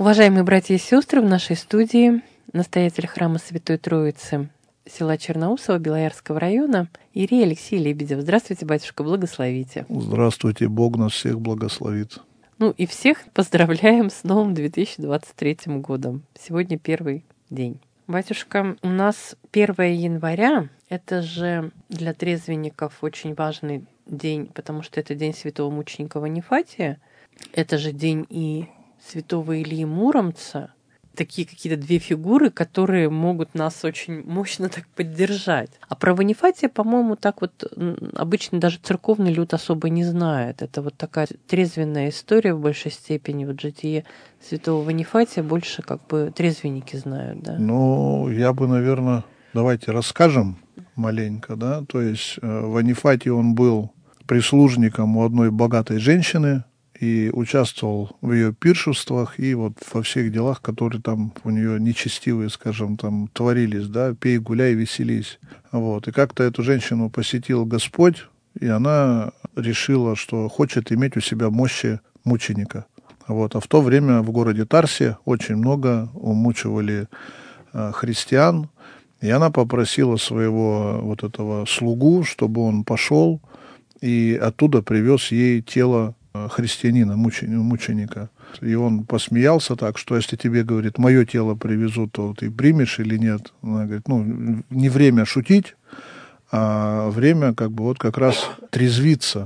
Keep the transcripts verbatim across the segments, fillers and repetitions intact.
Уважаемые братья и сестры, в нашей студии настоятель храма Святой Троицы села Черноусово Белоярского района Ирий Алексей Лебедев. Здравствуйте, батюшка, благословите. Здравствуйте, Бог нас всех благословит. Ну и всех поздравляем с новым две тысячи двадцать третьим годом. Сегодня первый день. Батюшка, у нас первое января, это же для трезвенников очень важный день, потому что это день святого мученика Ванифатия, это же день и святого Ильи Муромца, такие какие-то две фигуры, которые могут нас очень мощно так поддержать. А про Ванифатия, по-моему, так вот обычно даже церковный люд особо не знает. Это вот такая трезвенная история в большей степени. Вот житие святого Ванифатия больше как бы трезвенники знают, да? Ну, я бы, наверное, давайте расскажем маленько, да. То есть Ванифатий, он был прислужником у одной богатой женщины, и участвовал в ее пиршествах и вот во всех делах, которые там у нее нечестивые, скажем, там творились, да, пей, гуляй, веселись. Вот. И как-то эту женщину посетил Господь, и она решила, что хочет иметь у себя мощи мученика. Вот. А в то время в городе Тарсе очень много умучивали а, христиан, и она попросила своего вот этого слугу, чтобы он пошел и оттуда привез ей тело христианина, мученика. И он посмеялся так, что если тебе, говорит, мое тело привезут, то ты примешь или нет? Она говорит, ну, не время шутить, а время как бы вот как раз трезвиться.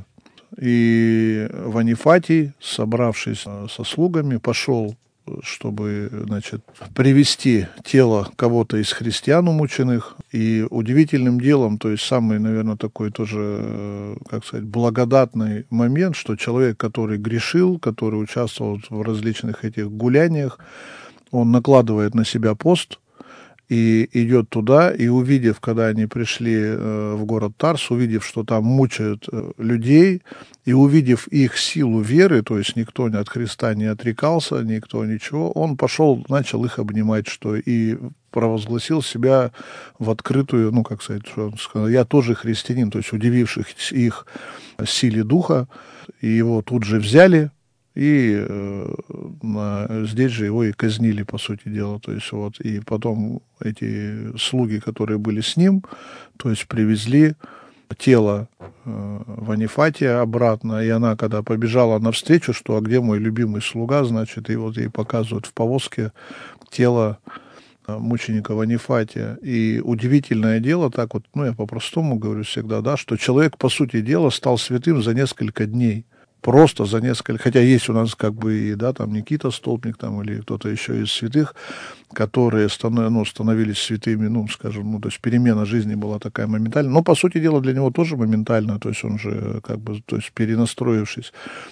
И Ванифатий, собравшись со слугами, пошел, чтобы, значит, привести тело кого-то из христиан умученных. И удивительным делом, то есть самый, наверное, такой тоже, как сказать, благодатный момент, что человек, который грешил, который участвовал в различных этих гуляниях, он накладывает на себя пост и идет туда, и увидев, когда они пришли в город Тарс, увидев, что там мучают людей, и увидев их силу веры, то есть никто от Христа не отрекался, никто ничего, он пошел, начал их обнимать, что и провозгласил себя в открытую, ну, как сказать, что он сказал, я тоже христианин, то есть удивившись их силе духа, и его тут же взяли, и э, здесь же его и казнили, по сути дела. То есть вот, и потом эти слуги, которые были с ним, то есть привезли тело э, Ванифатия обратно, и она, когда побежала навстречу, что, а где мой любимый слуга, значит, и вот ей показывают в повозке тело э, мученика Ванифатия. И удивительное дело, так вот, ну, я по-простому говорю всегда, да, что человек, по сути дела, стал святым за несколько дней. Просто за несколько, хотя есть у нас как бы и, да, там Никита Столпник там или кто-то еще из святых, которые станов, ну, становились святыми, ну, скажем, ну, то есть перемена жизни была такая моментальная, но, по сути дела, для него тоже моментальная, то есть он же как бы, то есть перенастроившись.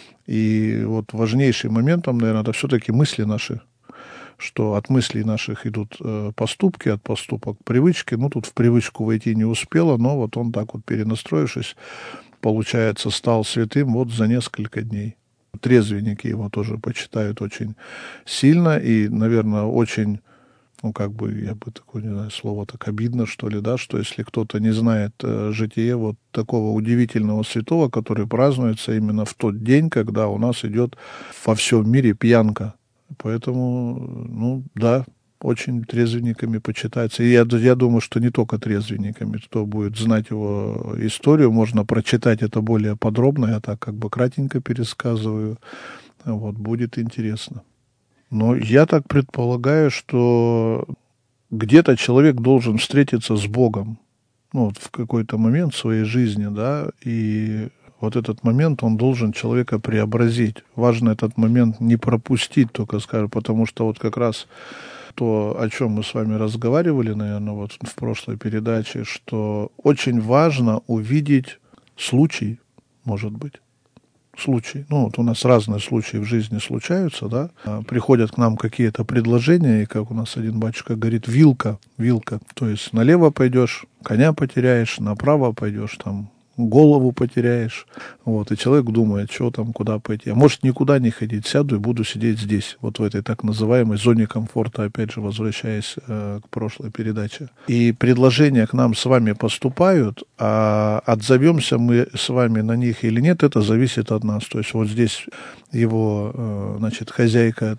И вот важнейшим моментом, наверное, это все-таки мысли наши, что от мыслей наших идут э, поступки, от поступок привычки, ну, тут в привычку войти не успела, но вот он так вот перенастроившись, получается, стал святым вот за несколько дней. Трезвенники его тоже почитают очень сильно и, наверное, очень, ну, как бы, я бы такое, не знаю, слово так обидно, что ли, да, что если кто-то не знает э, житие вот такого удивительного святого, который празднуется именно в тот день, когда у нас идет во всем мире пьянка. Поэтому, ну, да, очень трезвенниками почитается. И я, я думаю, что не только трезвенниками. Кто будет знать его историю, можно прочитать это более подробно. Я так как бы кратенько пересказываю. Вот, будет интересно. Но я так предполагаю, что где-то человек должен встретиться с Богом. Ну, вот в какой-то момент в своей жизни, да, и вот этот момент, он должен человека преобразить. Важно этот момент не пропустить, только скажем, потому что вот как раз то, о чем мы с вами разговаривали, наверное, вот в прошлой передаче, что очень важно увидеть случай, может быть, случай. Ну, вот у нас разные случаи в жизни случаются, да, приходят к нам какие-то предложения, и, как у нас один батюшка говорит, вилка, вилка, то есть налево пойдешь, коня потеряешь, направо пойдешь, там, голову потеряешь, вот, и человек думает, что там, куда пойти. А может, никуда не ходить, сяду и буду сидеть здесь, вот в этой так называемой зоне комфорта, опять же, возвращаясь э, к прошлой передаче. И предложения к нам с вами поступают, а отзовемся мы с вами на них или нет, это зависит от нас. То есть вот здесь его, э, значит, хозяйка, это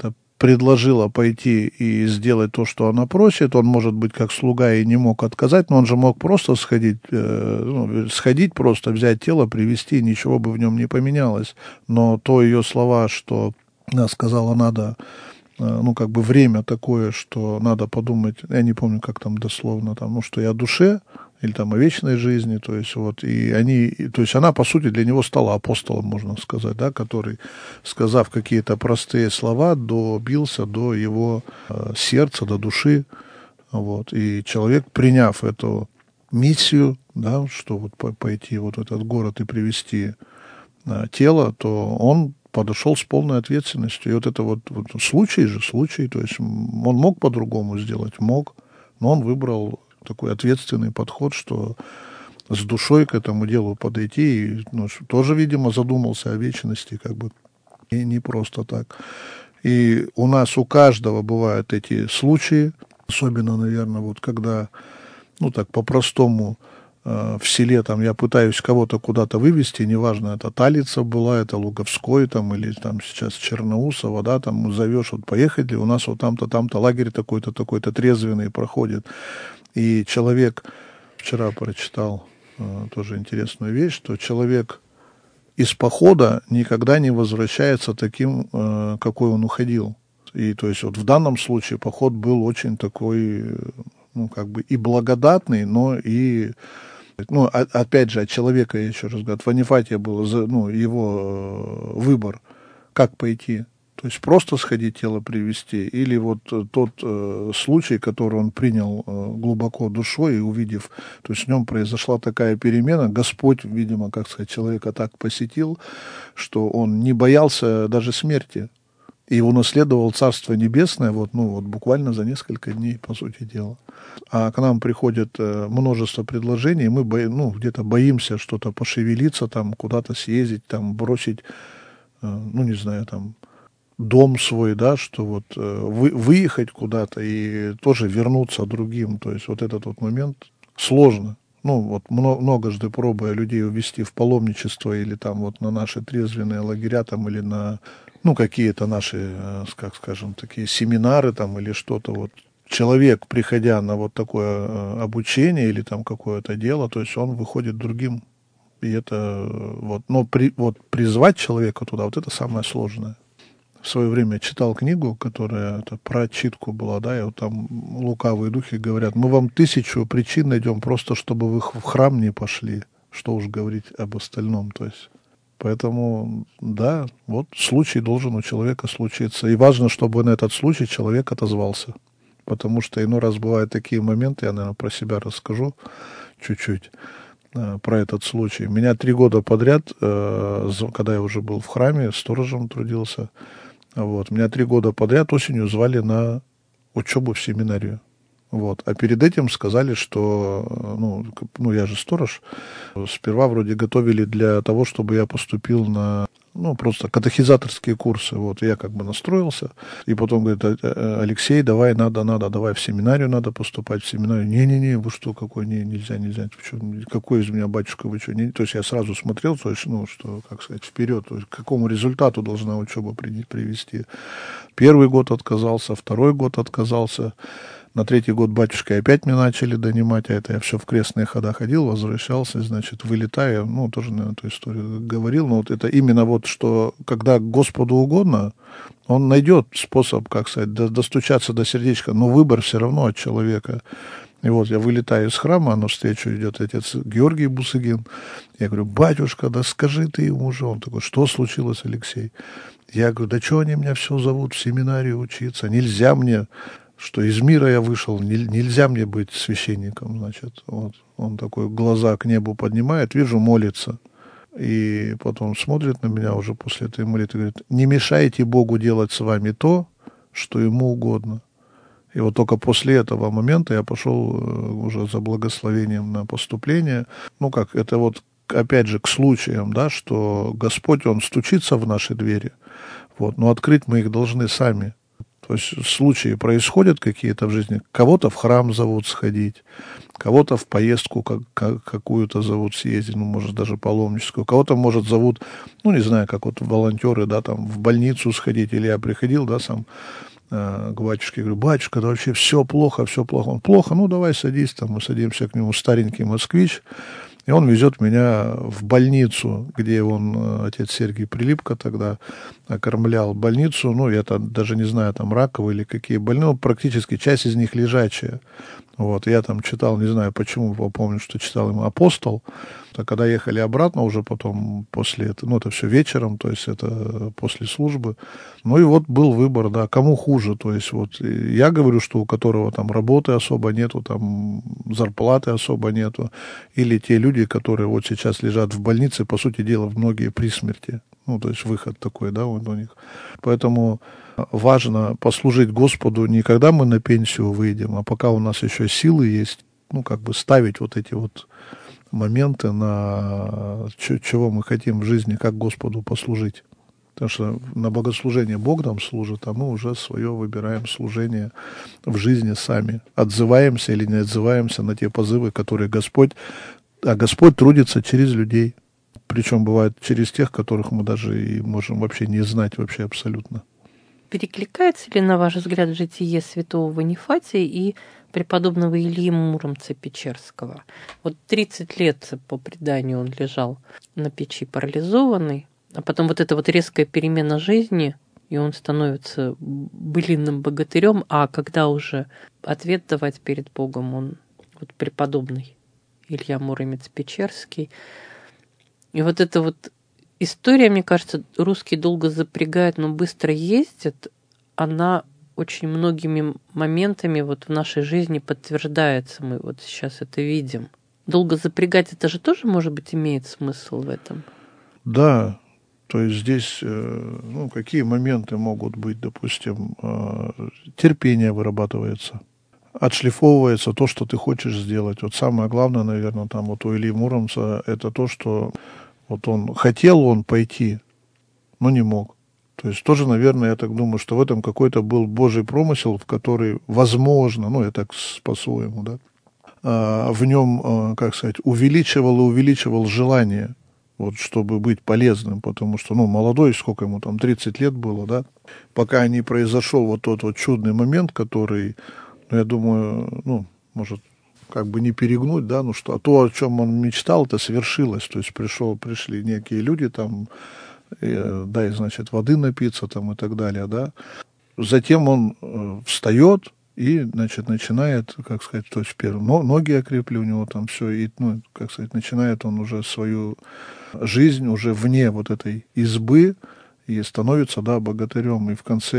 предложила пойти и сделать то, что она просит. Он, может быть, как слуга и не мог отказать, но он же мог просто сходить, э, ну, сходить просто, взять тело, привезти, ничего бы в нем не поменялось. Но то ее слова, что она сказала, надо, э, ну, как бы время такое, что надо подумать, я не помню, как там дословно, там, ну, что и о душе, или там о вечной жизни, то есть вот, и они, то есть она, по сути, для него стала апостолом, можно сказать, да, который, сказав какие-то простые слова, добился до его э, сердца, до души, вот, и человек, приняв эту миссию, да, что вот пойти вот в этот город и привести э, тело, то он подошел с полной ответственностью, и вот это вот, вот случай же, случай, то есть он мог по-другому сделать, мог, но он выбрал такой ответственный подход, что с душой к этому делу подойти, и, ну, тоже, видимо, задумался о вечности, как бы, и не просто так. И у нас, у каждого бывают эти случаи, особенно, наверное, вот когда, ну, так, по-простому, э, в селе, там, я пытаюсь кого-то куда-то вывести, неважно, это Талица была, это Луговской, там, или там сейчас Черноусово, да, там, зовешь, вот, поехали, у нас вот там-то, там-то лагерь такой-то, такой-то трезвенный проходит. И человек, вчера прочитал э, тоже интересную вещь, что человек из похода никогда не возвращается таким, э, какой он уходил. И то есть вот в данном случае поход был очень такой, ну, как бы и благодатный, но и, ну, а, опять же, от человека, я еще раз говорю, от Ванифатия был, ну, его э, выбор, как пойти. То есть просто сходить тело привести, или вот тот э, случай, который он принял э, глубоко душой и увидев, то есть в нем произошла такая перемена, Господь, видимо, как сказать, человека так посетил, что он не боялся даже смерти, и унаследовал Царство Небесное, вот, ну, вот буквально за несколько дней, по сути дела. А к нам приходит э, множество предложений, мы бо, ну, где-то боимся что-то пошевелиться, там, куда-то съездить, там, бросить, э, ну, не знаю, там, дом свой, да, что вот э, вы, выехать куда-то и тоже вернуться другим. То есть вот этот вот момент сложно. Ну, вот много, многожды пробуя людей увести в паломничество или там вот на наши трезвенные лагеря там или на, ну, какие-то наши, э, как скажем, такие семинары там или что-то вот. Человек, приходя на вот такое э, обучение или там какое-то дело, то есть он выходит другим. И это э, вот, но при, вот призвать человека туда, вот это самое сложное. В свое время читал книгу, которая это, про отчитку была, да, и вот там лукавые духи говорят, мы вам тысячу причин найдем, просто чтобы вы в храм не пошли, что уж говорить об остальном, то есть, поэтому, да, вот случай должен у человека случиться, и важно, чтобы на этот случай человек отозвался, потому что иной раз бывают такие моменты, я, наверное, про себя расскажу чуть-чуть, про этот случай. Меня три года подряд, когда я уже был в храме, сторожем трудился, вот, меня три года подряд осенью звали на учебу в семинарию. Вот. А перед этим сказали, что, ну, ну, я же сторож, сперва вроде готовили для того, чтобы я поступил на, ну, просто катехизаторские курсы. Вот, я как бы настроился. И потом говорит, Алексей, давай, надо, надо, давай в семинарию надо поступать, в семинарию. Не-не-не, вы что, какой, не, нельзя, нельзя. Что, какой из меня батюшка, вы что? Не? То есть я сразу смотрел, то есть, ну, что, как сказать, вперед, то есть, к какому результату должна учеба привести. Первый год отказался, второй год отказался. На третий год батюшкой опять меня начали донимать, а это я все в крестные хода ходил, возвращался, значит, вылетая, ну, тоже, наверное, эту историю говорил, но вот это именно вот, что когда Господу угодно, Он найдет способ, как сказать, достучаться до сердечка, но выбор все равно от человека. И вот я вылетаю из храма, а навстречу идет отец Георгий Бусыгин. Я говорю, батюшка, да скажи ты ему же. Он такой, что случилось, Алексей? Я говорю, да что они меня все зовут в семинарию учиться? Нельзя мне... что из мира я вышел, не, нельзя мне быть священником, значит. Вот. Он такой глаза к небу поднимает, вижу, молится. И потом смотрит на меня уже после этой молитвы и говорит, не мешайте Богу делать с вами то, что Ему угодно. И вот только после этого момента я пошел уже за благословением на поступление. Ну как, это вот опять же к случаям, да, что Господь, Он стучится в наши двери, вот, но открыть мы их должны сами. То есть случаи происходят какие-то в жизни, кого-то в храм зовут сходить, кого-то в поездку как, как, какую-то зовут съездить, ну, может, даже паломническую, кого-то, может, зовут, ну, не знаю, как вот волонтеры, да, там, в больницу сходить, или я приходил, да, сам к батюшке, говорю: батюшка, да вообще все плохо, все плохо. Он: плохо, ну давай садись, там мы садимся к нему, старенький москвич, и он везет меня в больницу, где он, отец Сергий Прилипко тогда окормлял больницу, ну я там даже не знаю, там раковые или какие больные, ну, практически часть из них лежачая. Вот, я там читал, не знаю почему, помню, что читал ему «Апостол». А когда ехали обратно уже потом после этого, ну, это все вечером, то есть это после службы. Ну, и вот был выбор, да, кому хуже. То есть вот я говорю, что у которого там работы особо нету, там зарплаты особо нету, или те люди, которые вот сейчас лежат в больнице, по сути дела, многие при смерти. Ну, то есть выход такой, да, вот у них. Поэтому важно послужить Господу не когда мы на пенсию выйдем, а пока у нас еще силы есть, ну, как бы ставить вот эти вот моменты, на чего мы хотим в жизни, как Господу послужить. Потому что на богослужение Бог нам служит, а мы уже свое выбираем служение в жизни сами. Отзываемся или не отзываемся на те позывы, которые Господь... А Господь трудится через людей. Причем бывает через тех, которых мы даже и можем вообще не знать вообще абсолютно. Перекликается ли, на ваш взгляд, житие святого Ванифатия и преподобного Ильи Муромца-Печерского? Вот тридцать лет, по преданию, он лежал на печи парализованный, а потом вот эта вот резкая перемена жизни, и он становится былинным богатырем, а когда уже ответ давать перед Богом, он вот преподобный Илья Муромец-Печерский. И вот эта вот история, мне кажется, русские долго запрягают, но быстро ездят, она очень многими моментами вот в нашей жизни подтверждается. Мы вот сейчас это видим. Долго запрягать, это же тоже, может быть, имеет смысл в этом? Да, то есть здесь, ну, какие моменты могут быть, допустим, терпение вырабатывается, отшлифовывается то, что ты хочешь сделать. Вот самое главное, наверное, там вот у Ильи Муромца, это то, что вот он хотел он пойти, но не мог. То есть тоже, наверное, я так думаю, что в этом какой-то был Божий промысел, в который, возможно, ну, я так по-своему, да, в нем, как сказать, увеличивал и увеличивал желание, вот, чтобы быть полезным, потому что, ну, молодой, сколько ему там, тридцать лет было, да, пока не произошел вот тот вот чудный момент, который, ну, я думаю, ну, может, как бы не перегнуть, да, ну что, а то, о чем он мечтал, это свершилось, то есть пришел, пришли некие люди там, э, дай, значит, воды напиться там и так далее, да. Затем он э, встает и, значит, начинает, как сказать, то есть первым, но, ноги окрепли у него там все, и, ну, как сказать, начинает он уже свою жизнь уже вне вот этой избы, и становится, да, богатырем, и в конце,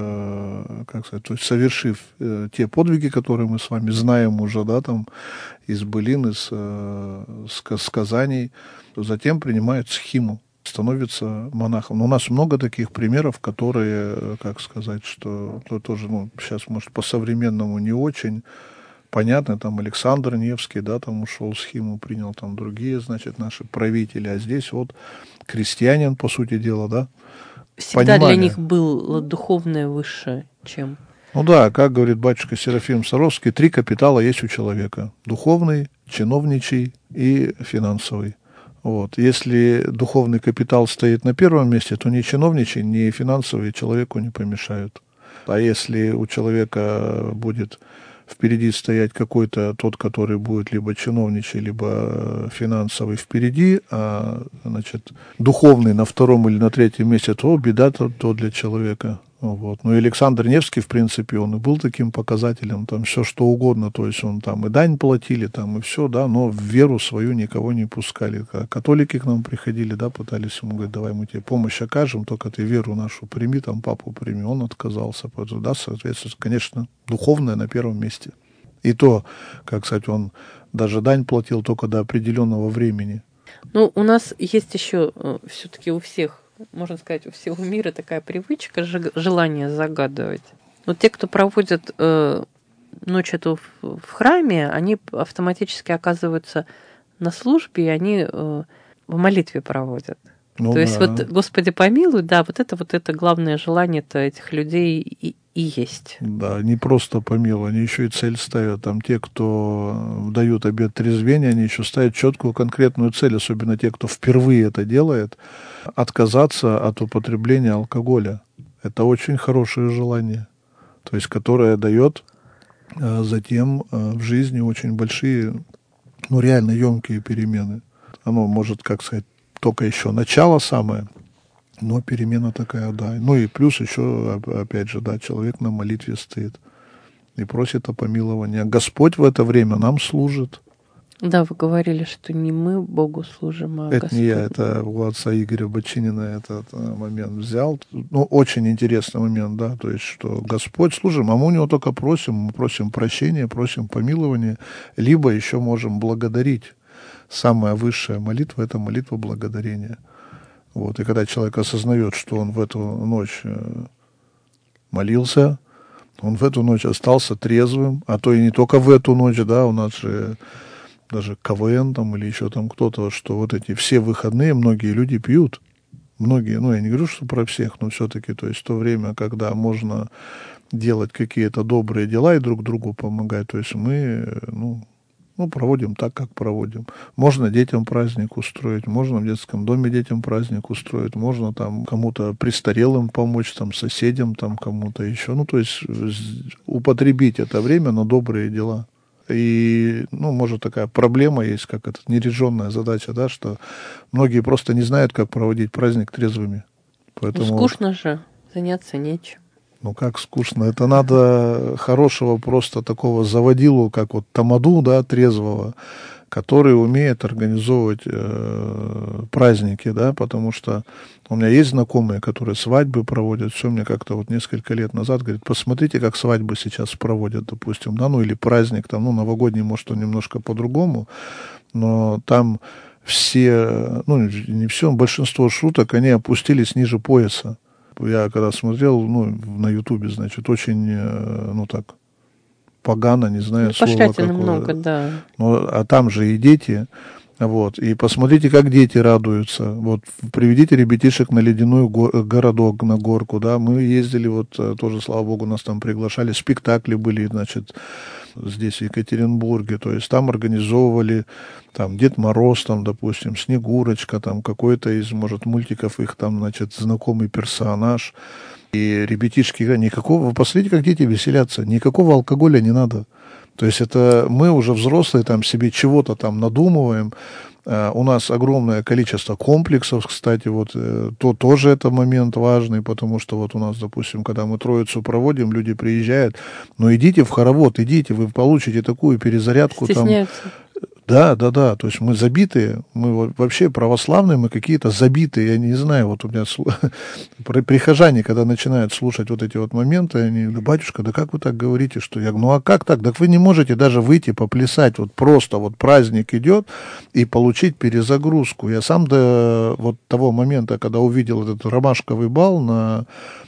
э, как сказать, то есть совершив э, те подвиги, которые мы с вами знаем уже, да, там, из былин, из э, сказаний, затем принимает схиму, становится монахом. Но у нас много таких примеров, которые, как сказать, что то, тоже, ну, сейчас, может, по-современному не очень понятно, там Александр Невский, да, там ушел схиму, принял там другие, значит, наши правители, а здесь вот крестьянин, по сути дела, да, всегда понимание. Для них было духовное выше, чем... Ну да, как говорит батюшка Серафим Саровский, три капитала есть у человека. Духовный, чиновничий и финансовый. Вот. Если духовный капитал стоит на первом месте, то ни чиновничий, ни финансовый человеку не помешают. А если у человека будет впереди стоять какой-то тот, который будет либо чиновничий, либо финансовый впереди, а, значит, духовный на втором или на третьем месте, то беда то, то для человека. Вот. Ну и Александр Невский, в принципе, он и был таким показателем, там все что угодно, то есть он там и дань платили, там и все, да, но в веру свою никого не пускали. Католики к нам приходили, да, пытались ему говорить, давай мы тебе помощь окажем, только ты веру нашу прими, там папу прими, он отказался, поэтому, да, соответственно, конечно, духовное на первом месте. И то, как сказать, он даже дань платил только до определенного времени. Ну, у нас есть еще все-таки у всех, можно сказать, у всего мира такая привычка, желание загадывать. Вот те, кто проводят э, ночь эту в, в храме, они автоматически оказываются на службе, и они э, в молитве проводят. Ну, То да. есть вот «Господи помилуй», да, вот это вот это главное желание-то этих людей и, и есть. Да, не просто помилуй, они еще и цель ставят. Там те, кто дают обет трезвения, они еще ставят четкую конкретную цель, особенно те, кто впервые это делает, отказаться от употребления алкоголя. Это очень хорошее желание. то есть которая дает э, затем э, в жизни очень большие, ну, реально емкие перемены. Оно может, как сказать, только еще начало самое, но перемена такая, да. Ну и плюс еще, опять же, да, человек на молитве стоит и просит о помиловании. Господь в это время нам служит. Да, вы говорили, что не мы Богу служим, а Это Господь. не я, это у отца Игоря Бочинина этот момент взял. Ну, очень интересный момент, да, то есть, что Господь служим, а мы у него только просим, мы просим прощения, просим помилования, либо еще можем благодарить. Самая высшая молитва – это молитва благодарения. Вот. И когда человек осознает, что он в эту ночь молился, он в эту ночь остался трезвым, а то и не только в эту ночь, да, у нас же даже КВН там или еще там кто-то, что вот эти все выходные многие люди пьют. Многие, ну я не говорю, что про всех, но все-таки, то есть в то время, когда можно делать какие-то добрые дела и друг другу помогать, то есть мы, ну, ну, проводим так, как проводим. Можно детям праздник устроить, можно в детском доме детям праздник устроить, можно там кому-то престарелым помочь, там соседям, там кому-то еще. Ну, то есть употребить это время на добрые дела. И, ну, может, такая проблема есть, как это, нерешенная задача, да, что многие просто не знают, как проводить праздник трезвыми. Поэтому, ну, скучно же, заняться нечем. Ну, как скучно. Это надо хорошего просто такого заводилу, как вот тамаду, да, трезвого, который умеет организовывать э, праздники, да, потому что у меня есть знакомые, которые свадьбы проводят, все, мне как-то вот несколько лет назад говорит, посмотрите, как свадьбы сейчас проводят, допустим, да, ну, или праздник, там, ну, новогодний, может, он немножко по-другому, но там все, ну, не все, большинство шуток, они опустились ниже пояса. Я когда смотрел, ну, на Ютубе, значит, очень, ну, так, погано, не знаю, ну, слово какое. много, да. Но, а там же и дети, вот, и посмотрите, как дети радуются. Вот, приведите ребятишек на ледяной го- городок, на горку, да, мы ездили, вот, тоже, слава богу, нас там приглашали, спектакли были, значит, здесь, в Екатеринбурге, то есть там организовывали, там, Дед Мороз, там, допустим, Снегурочка, там, какой-то из, может, мультиков их, там, значит, знакомый персонаж, и ребятишки, никакого, вы посмотрите, как дети веселятся, никакого алкоголя не надо, то есть это мы уже взрослые, там, себе чего-то там надумываем. У нас огромное количество комплексов, кстати, вот то тоже это момент важный, потому что вот у нас, допустим, когда мы Троицу проводим, люди приезжают, ну идите в хоровод, идите, вы получите такую перезарядку. Стесняются. Там. Да, да, да, то есть мы забитые, мы вот вообще православные, мы какие-то забитые, я не знаю, вот у меня прихожане, когда начинают слушать вот эти вот моменты, они, да, батюшка, да как вы так говорите, что я, ну а как так, так вы не можете даже выйти поплясать, вот просто вот праздник идет и получить перезагрузку. Я сам до вот того момента, когда увидел этот ромашковый бал на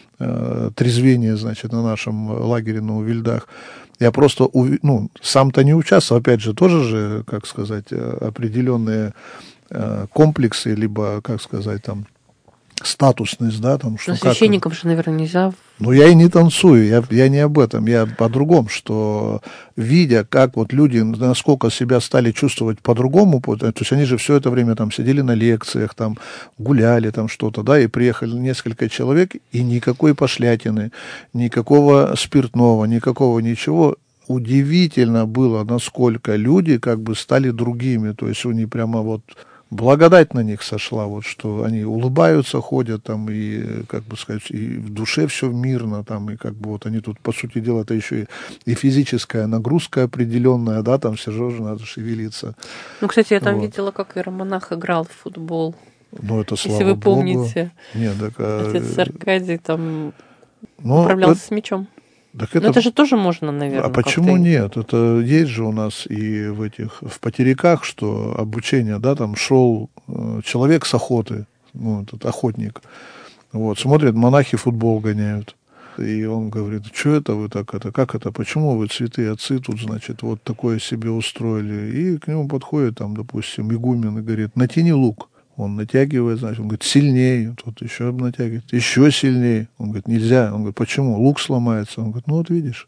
э, трезвение, значит, на нашем лагере на Увильдах, я просто, ну, сам-то не участвовал, опять же, тоже же, как сказать, определенные комплексы, либо, как сказать, там, статусность, да, там, что... Но священникам как... же, наверное, нельзя... Ну, я и не танцую, я, я не об этом, я по-другому, что, видя, как вот люди, насколько себя стали чувствовать по-другому, то есть они же все это время там сидели на лекциях, там, гуляли, там, что-то, да, и приехали несколько человек, и никакой пошлятины, никакого спиртного, никакого ничего. Удивительно было, насколько люди как бы стали другими, то есть они прямо вот... Благодать на них сошла, вот, что они улыбаются, ходят там, и, как бы сказать, и в душе все мирно, там, и как бы вот они тут, по сути дела, это еще и, и физическая нагрузка определенная, да, там все же надо шевелиться. Ну, кстати, я там вот. видела, как иеромонах играл в футбол. Ну, это слава Если вы Богу. помните. Нет, так, а... Отец Аркадий там Но управлялся это... с мячом. Так это... это... это же тоже можно, наверное. А почему нет? Это есть же у нас и в этих, в потеряках, что обучение, да, там шел человек с охоты, ну, этот охотник, вот, смотрит, монахи футбол гоняют. И он говорит, что это вы так, это, как это, почему вы, святые отцы, тут, значит, вот такое себе устроили. И к нему подходит, там, допустим, игумен и говорит, натяни лук. Он натягивает, значит, он говорит, сильнее, тот еще натягивает, еще сильнее. Он говорит, нельзя. Он говорит, почему? Лук сломается. Он говорит, ну вот видишь.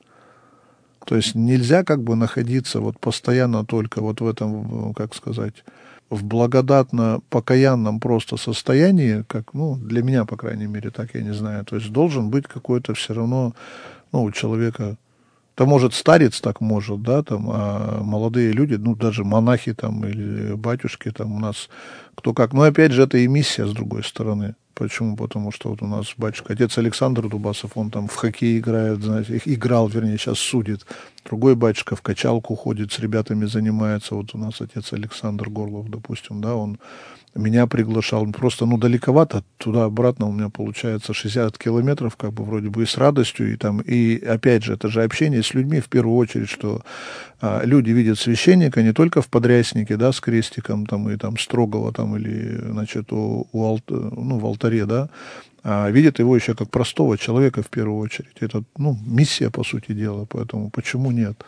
То есть нельзя как бы находиться вот постоянно только вот в этом, как сказать, в благодатно-покаянном просто состоянии, как, ну, для меня, по крайней мере, так, я не знаю. То есть должен быть какой-то все равно ну, у человека, то может старец так может, да, там, а молодые люди, ну, даже монахи там или батюшки там у нас, кто как. Но опять же, это и миссия с другой стороны. Почему? Потому что вот у нас батюшка, отец Александр Дубасов, он там в хоккей играет, знаете, играл, вернее, сейчас судит. Другой батюшка в качалку ходит, с ребятами занимается. Вот у нас отец Александр Горлов, допустим, да, он меня приглашал. Просто, ну, далековато, туда-обратно у меня получается шестьдесят километров, как бы вроде бы и с радостью, и там, и опять же, это же общение с людьми в первую очередь, что а, люди видят священника не только в подряснике, да, с крестиком, там, и там строгого, там, или, значит, у, у алт, ну, в алтаре, да, а видят его еще как простого человека в первую очередь. Это, ну, миссия, по сути дела, поэтому почему нет?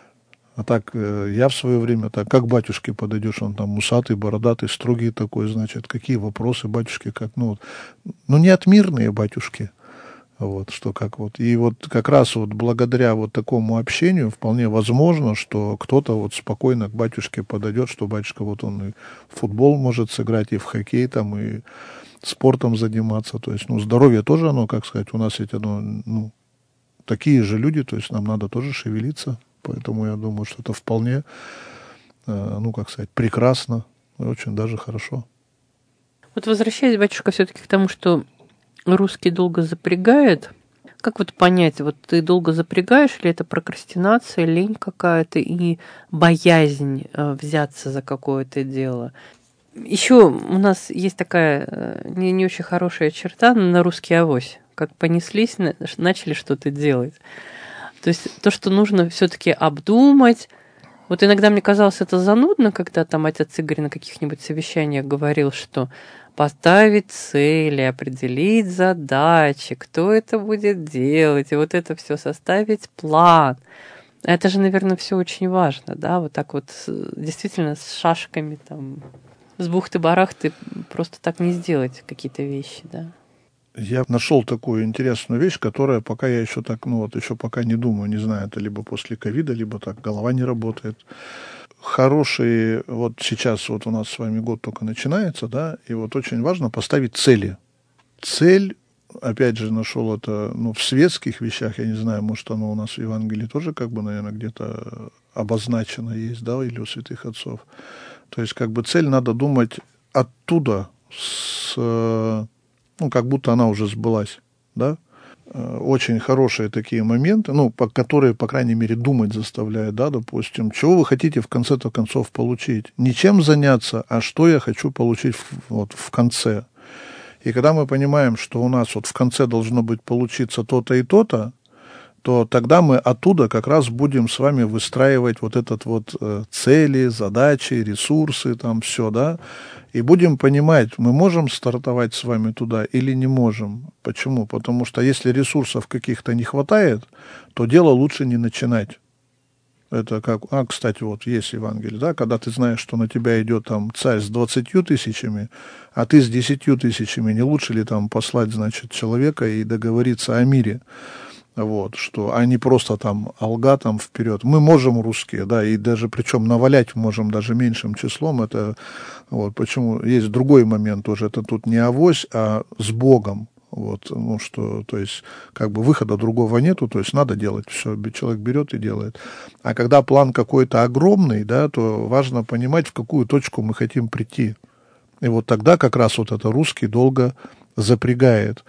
А так, я в свое время, так, как батюшке подойдешь, он там усатый, бородатый, строгий такой, значит, какие вопросы батюшки, как, ну, вот, ну, не отмирные батюшки, вот, что как вот. И вот как раз вот благодаря вот такому общению вполне возможно, что кто-то вот спокойно к батюшке подойдет, что батюшка вот он и в футбол может сыграть, и в хоккей там, и спортом заниматься, то есть, ну, здоровье тоже оно, как сказать, у нас ведь оно, ну, такие же люди, то есть нам надо тоже шевелиться. Поэтому я думаю, что это вполне, ну, как сказать, прекрасно и очень даже хорошо. Вот возвращаясь, батюшка, все-таки к тому, что русский долго запрягает, как вот понять, вот ты долго запрягаешь, или это прокрастинация, лень какая-то и боязнь взяться за какое-то дело? Еще у нас есть такая не, не очень хорошая черта на русский авось. Как понеслись, начали что-то делать. То есть то, что нужно все-таки обдумать. Вот иногда мне казалось это занудно, когда там отец Игорь на каких-нибудь совещаниях говорил, что поставить цели, определить задачи, кто это будет делать, и вот это все составить план. Это же, наверное, все очень важно, да, вот так вот действительно с шашками там, с бухты-барахты просто так не сделать какие-то вещи, да. Я нашел такую интересную вещь, которая пока я еще так, ну вот еще пока не думаю, не знаю, это либо после ковида, либо так голова не работает. Хорошие, вот сейчас вот у нас с вами год только начинается, да, и вот очень важно поставить цели. Цель, опять же, нашел это, ну, в светских вещах, я не знаю, может, оно у нас в Евангелии тоже, как бы, наверное, где-то обозначено есть, да, или у святых отцов. То есть, как бы, цель надо думать оттуда, с... ну, как будто она уже сбылась, да, очень хорошие такие моменты, ну, по, которые, по крайней мере, думать заставляют, да, допустим, чего вы хотите в конце-то концов получить, не чем заняться, а что я хочу получить в, вот, в конце. И когда мы понимаем, что у нас вот в конце должно быть получиться то-то и то-то, то тогда мы оттуда как раз будем с вами выстраивать вот этот вот э, цели, задачи, ресурсы, там все, да, и будем понимать, мы можем стартовать с вами туда или не можем. Почему? Потому что если ресурсов каких-то не хватает, то дело лучше не начинать. Это как, а, кстати, вот есть Евангелие, да, когда ты знаешь, что на тебя идет там царь с двадцатью тысячами, а ты с десятью тысячами, не лучше ли там послать, значит, человека и договориться о мире? Вот, что, а не просто там алга там вперед. Мы можем русские, да, и даже причем навалять можем даже меньшим числом. Это вот почему есть другой момент тоже. Это тут не авось, а с Богом. Вот, ну что, то есть, как бы выхода другого нету, то есть надо делать все, человек берет и делает. А когда план какой-то огромный, да, то важно понимать, в какую точку мы хотим прийти. И вот тогда как раз вот это русский долго запрягает.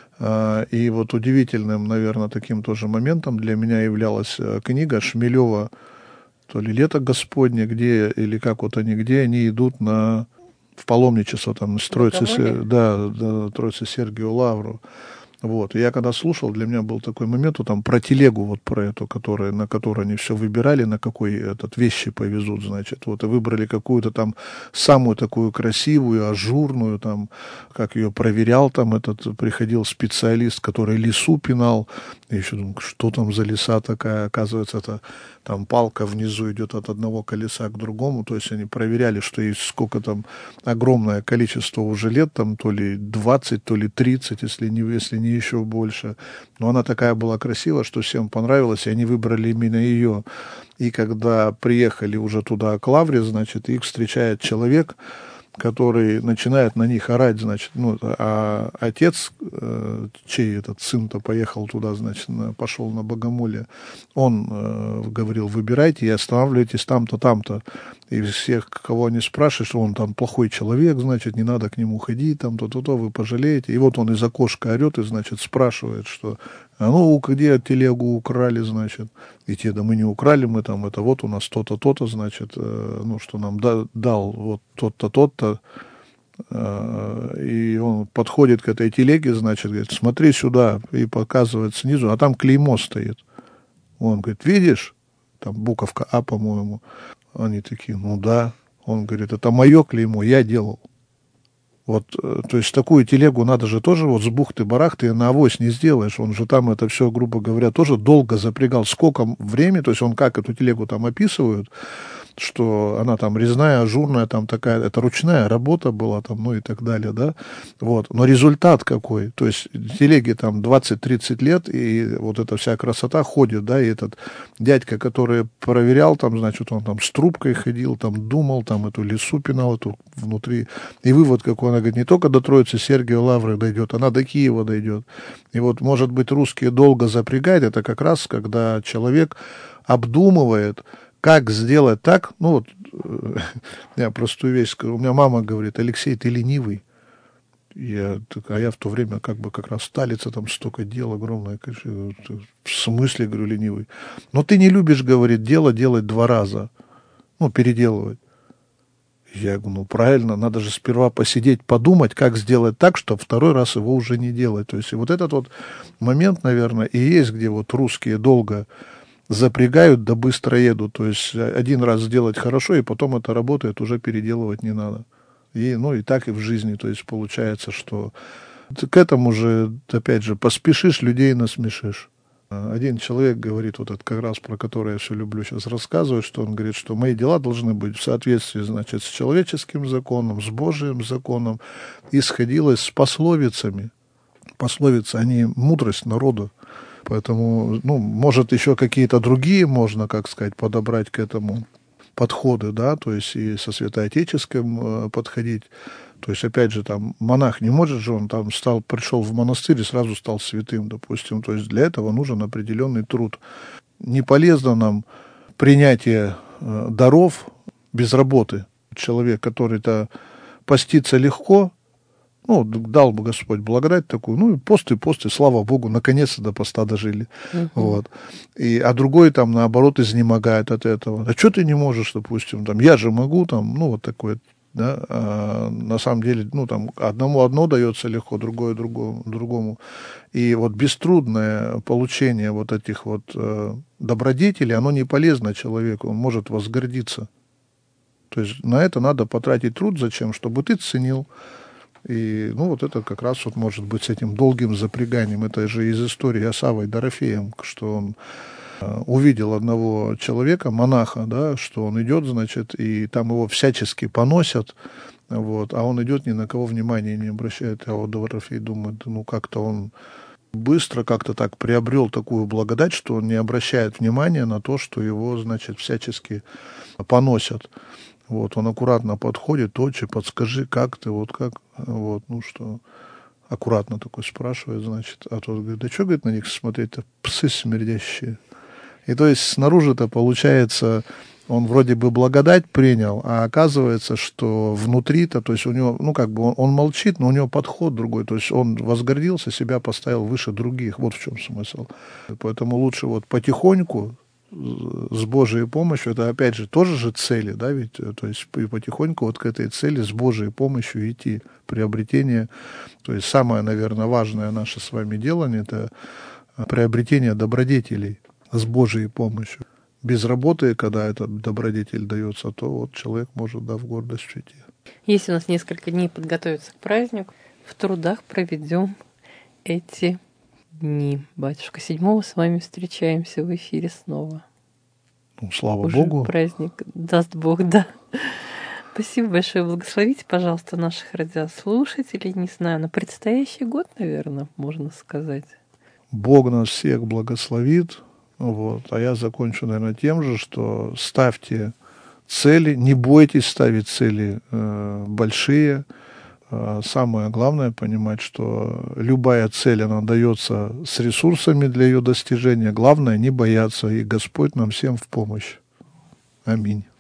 И вот удивительным, наверное, таким тоже моментом для меня являлась книга Шмелева, то ли «Лето Господне», где, или как вот они, где они идут на, в паломничество, там, с Троицы, да, да, Троицы Сергию Лавру. Вот. И я когда слушал, для меня был такой момент, вот, там, про телегу, вот про эту, которая, на которой они все выбирали, на какой этот вещи повезут, значит. Вот, и выбрали какую-то там самую такую красивую, ажурную, там, как ее проверял, там, этот, приходил специалист, который лесу пинал. Я еще думаю, что там за леса такая, оказывается, это там палка внизу идет от одного колеса к другому, то есть они проверяли, что есть сколько там, огромное количество уже лет, там, то ли двадцать, то ли тридцать, если не, если не еще больше. Но она такая была красивая, что всем понравилось, и они выбрали именно ее. И когда приехали уже туда к Лавре, значит, их встречает человек, который начинает на них орать, значит, ну, а отец, э, чей этот сын-то поехал туда, значит, на, пошел на богомолье, он э, говорил, выбирайте и останавливайтесь там-то, там-то. И всех, кого они спрашивают, что он там плохой человек, значит, не надо к нему ходить, там, то-то-то, вы пожалеете. И вот он из окошка орет и, значит, спрашивает, что, а ну, где телегу украли, значит. И те, да мы не украли, мы там, это вот у нас то-то, то-то, значит, э, ну, что нам да, дал вот тот-то, тот-то. Э, и он подходит к этой телеге, значит, говорит, смотри сюда, и показывает снизу, а там клеймо стоит. Он говорит, видишь, там буковка А, по-моему. Они такие, ну да. Он говорит, это мое клеймо, я делал. Вот, то есть такую телегу надо же тоже вот с бухты-барахты на авось не сделаешь. Он же там это все, грубо говоря, тоже долго запрягал. Сколько времени, то есть он как эту телегу там описывают, что она там резная, ажурная, там такая, это ручная работа была там, ну и так далее, да, вот, но результат какой, то есть телеге там двадцать-тридцать лет, и вот эта вся красота ходит, да, и этот дядька, который проверял, там, значит, он там с трубкой ходил, там думал, там эту лесу пинал, эту внутри, и вывод какой, она говорит, не только до Троицы Сергия Лавры дойдет, она до Киева дойдет, и вот, может быть, русские долго запрягают, это как раз, когда человек обдумывает, как сделать так, ну вот, я простую вещь скажу, у меня мама говорит, Алексей, ты ленивый. Я, а я в то время как бы как раз столица, там столько дел огромное. В смысле, говорю, ленивый? Но ты не любишь, говорит, дело делать два раза. Ну, переделывать. Я говорю, ну правильно, надо же сперва посидеть, подумать, как сделать так, чтобы второй раз его уже не делать. То есть и вот этот вот момент, наверное, и есть, где вот русские долго запрягают, да быстро едут. То есть один раз сделать хорошо, и потом это работает, уже переделывать не надо. И, ну и так и в жизни. То есть получается, что к этому же, опять же, поспешишь, людей насмешишь. Один человек говорит, вот это как раз про который я все люблю сейчас рассказывать, что он говорит, что мои дела должны быть в соответствии, значит, с человеческим законом, с Божьим законом, и сходилось с пословицами. Пословицы, они мудрость народа. Поэтому, ну, может, еще какие-то другие можно, как сказать, подобрать к этому подходы, да, то есть и со святоотеческим э, подходить. То есть, опять же, там, монах не может же, он там стал, пришел в монастырь и сразу стал святым, допустим. То есть, для этого нужен определенный труд. Не полезно нам принятие э, даров без работы. Человек, который-то постится легко, ну, дал бы Господь благодать такую, ну, и пост, и пост, и слава Богу, наконец-то до поста дожили. Uh-huh. Вот. И, а другой там, наоборот, изнемогает от этого. А что ты не можешь, допустим, там, я же могу, там, ну, вот такое, да, а на самом деле, ну, там, одному одно дается легко, другое другому, другому. И вот беструдное получение вот этих вот э, добродетелей, оно не полезно человеку, он может возгордиться. То есть на это надо потратить труд, зачем? Чтобы ты ценил. И, ну, вот это как раз вот может быть с этим долгим запряганием. Это же из истории о Саввой Дорофеем, что он э, увидел одного человека, монаха, да, что он идет, значит, и там его всячески поносят, вот, а он идет, ни на кого внимания не обращает. А вот Дорофей думает, ну, как-то он быстро как-то так приобрел такую благодать, что он не обращает внимания на то, что его, значит, всячески поносят. Вот, он аккуратно подходит, отче, подскажи, как ты, вот как, вот, ну что, аккуратно такой спрашивает, значит, а тот говорит, да что, говорит, на них смотреть-то, псы смердящие. И то есть снаружи-то получается, он вроде бы благодать принял, а оказывается, что внутри-то, то есть у него, ну как бы он, он молчит, но у него подход другой, то есть он возгордился, себя поставил выше других, вот в чем смысл. Поэтому лучше вот потихоньку, с Божьей помощью, это опять же тоже же цели, да, ведь, то есть и потихоньку вот к этой цели с Божьей помощью идти, приобретение, то есть самое, наверное, важное наше с вами делание, это приобретение добродетелей с Божьей помощью. Без работы, когда этот добродетель дается, то вот человек может, да, в гордость уйти. Если у нас несколько дней подготовиться к празднику, в трудах проведем эти дни. Батюшка, седьмого с вами встречаемся в эфире снова. Ну, слава Уже Богу. Праздник, даст Бог, да. Спасибо большое. Благословите, пожалуйста, наших радиослушателей. Не знаю, на предстоящий год, наверное, можно сказать. Бог нас всех благословит. Вот. А я закончу, наверное, тем же, что ставьте цели, не бойтесь ставить цели э, большие. Самое главное понимать, что любая цель, она дается с ресурсами для ее достижения. Главное не бояться, и Господь нам всем в помощь. Аминь.